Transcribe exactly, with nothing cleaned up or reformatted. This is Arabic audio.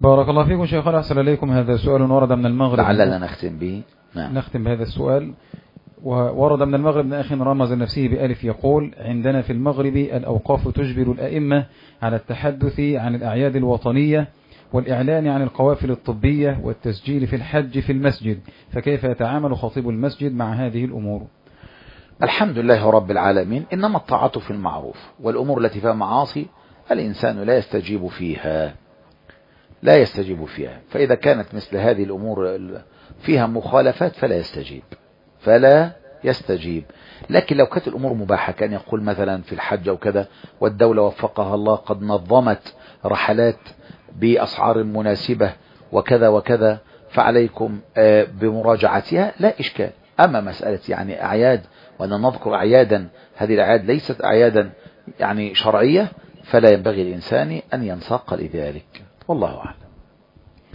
بارك الله فيكم شيخنا، أحسن إليكم. هذا سؤال ورد من المغرب، لعلنا نختم به. نعم. نختم بهذا السؤال. وورد من المغرب من أخ رمز نفسه بألف يقول: عندنا في المغرب الأوقاف تجبر الأئمة على التحدث عن الأعياد الوطنية والإعلان عن القوافل الطبية والتسجيل في الحج في المسجد، فكيف يتعامل خطيب المسجد مع هذه الأمور؟ الحمد لله رب العالمين. إنما الطاعة في المعروف، والأمور التي فيها معاصي الإنسان لا يستجيب فيها لا يستجيب فيها فإذا كانت مثل هذه الأمور فيها مخالفات فلا يستجيب فلا يستجيب لكن لو كانت الأمور مباحة، كان يقول مثلا في الحج أو كذا، والدولة وفقها الله قد نظمت رحلات بأسعار مناسبة وكذا وكذا، فعليكم بمراجعتها لا إشكال. أما مسألة يعني أعياد، وأن نذكر أعيادا هذه الأعياد ليست أعيادا يعني شرعية، فلا ينبغي الإنسان أن ينساق لذلك، والله أعلم.